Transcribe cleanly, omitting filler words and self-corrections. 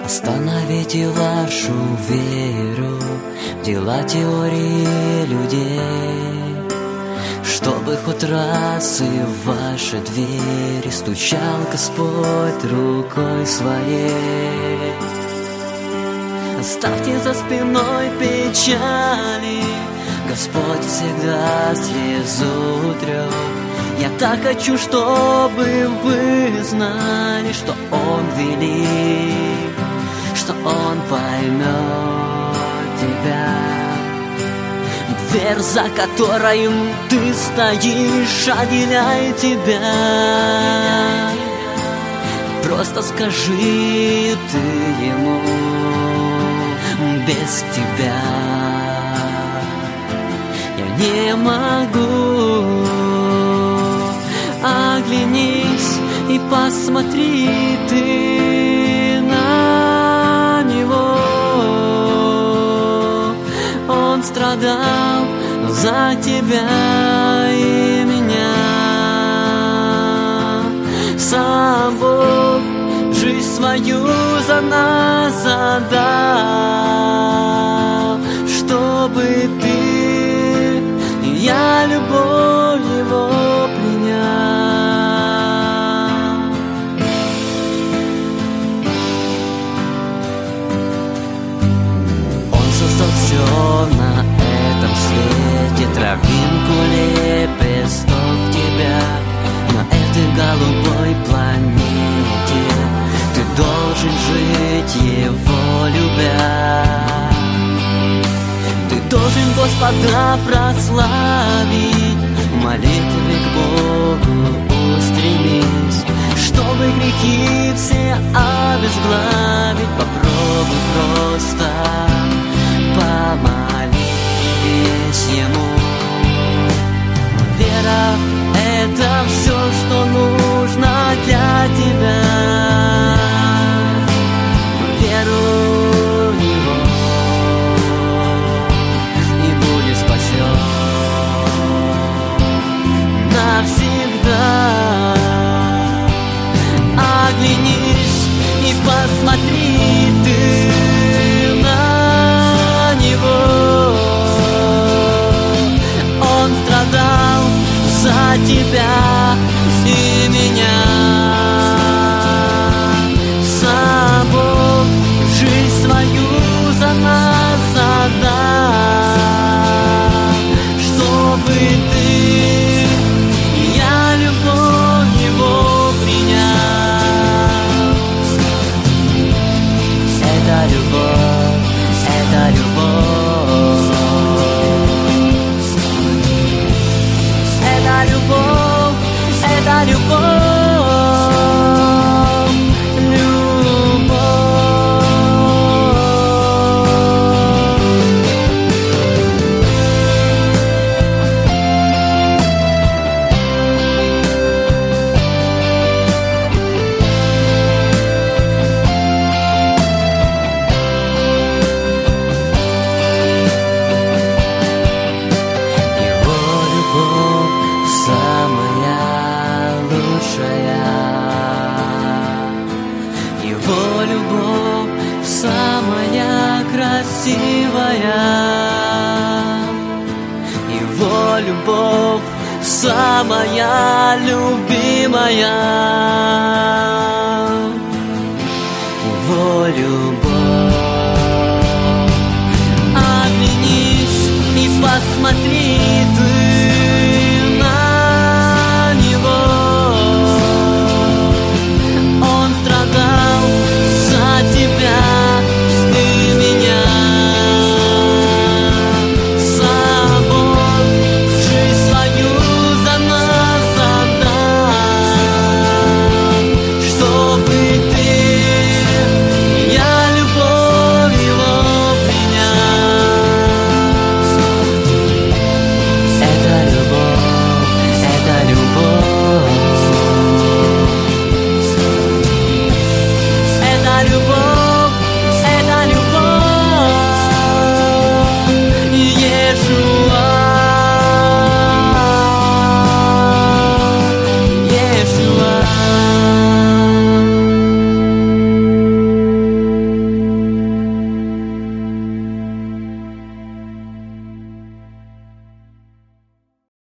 Остановите вашу веру в дела теории людей, чтобы хоть раз и в ваши двери стучал Господь рукой своей. Оставьте за спиной печали, Господь всегда слезу трет. Я так хочу, чтобы вы знали, что Он велик, что Он поймет тебя. Дверь, за которой ты стоишь, отделяет тебя. Просто скажи ты Ему: без тебя я не могу. Оглянись и посмотри ты на Него. Он страдал за тебя и меня. Сам Бог жизнь свою за нас отдал, чтобы ты и я любовь Его принял. Он создал все на этом свете, травинку, лепесток тебя. На этой голубой планете ты должен жить, Его любя. Ты должен Господа прославить, в молитве к Богу устремись, чтобы грехи все обезглавить. Попробуй просто помолись Ему. Вера — это все, что нужно для тебя. Веруй в Него и будешь спасен навсегда. Оглянись и посмотри ты на Него. Он страдал за тебя и меня. Сам Бог жизнь свою за нас отдал, чтобы ты и я любовь Его принял. Это любовь, это любовь. Это любовь, это любовь. Его любовь самая красивая. Его любовь самая любимая.